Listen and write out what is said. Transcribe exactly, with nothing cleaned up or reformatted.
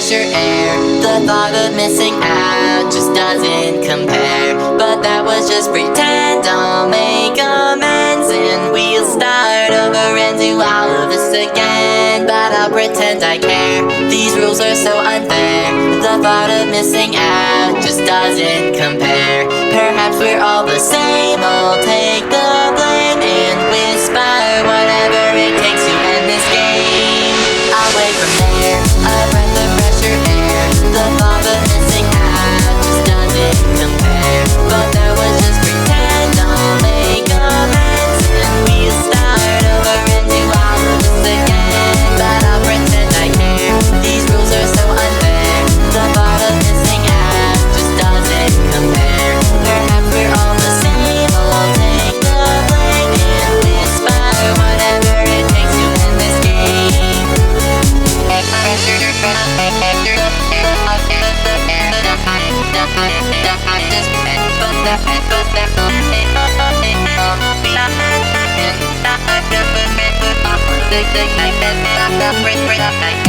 pressure air. The thought of missing out just doesn't compare. But that was just pretend, I'll make amends and we'll start over and do all of this again. But I'll pretend I care, these rules are so unfair. The thought of missing out just doesn't compare. Perhaps we're all the same, I'll take the blame and whisper whatever it takes to end this game. I'll wait from there, a breath of pressure air. The thought of missing out just doesn't compare. But that was just pretend, I'll make amends and we'll start over and do all of this again. But I'll pretend I care, these rules are so unfair. The thought of missing out just doesn't compare. Perhaps we're all the same, I'll take the blame and whisper whatever it takes to end this game. But